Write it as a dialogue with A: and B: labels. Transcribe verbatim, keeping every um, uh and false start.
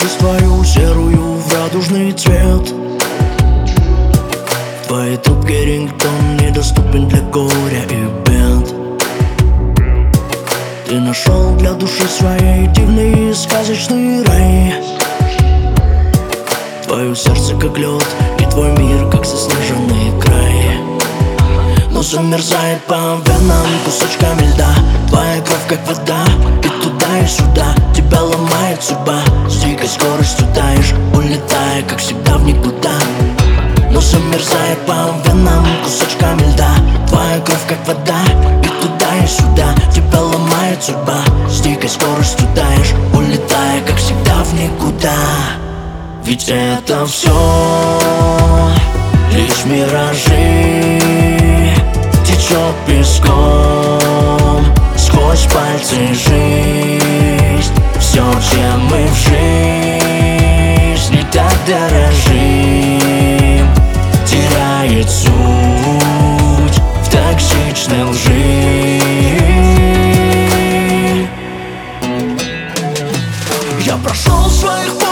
A: жизнь твою серую в радужный цвет. Твоей трубке рингтон недоступен для горя и бед. Ты нашел для души своей дивный и сказочный рай. Твое сердце как лед и твой мир как заснеженный край. Но замерзает по венам кусочками льда. Твоя кровь как вода, и туда и сюда. Тебя ломает судьба, с дикой скоростью таешь, улетая как всегда в никуда. Но замерзает по венам кусочками льда. Твоя кровь как вода, и туда и сюда. Тебя ломает судьба, с дикой скоростью таешь, улетая как всегда в никуда. Ведь это все лишь миражи, течет песком сквозь пальцы жизнь. Все, чем мы в жизни так дорожим, теряет суть в токсичной лжи. Я прошел своих путь.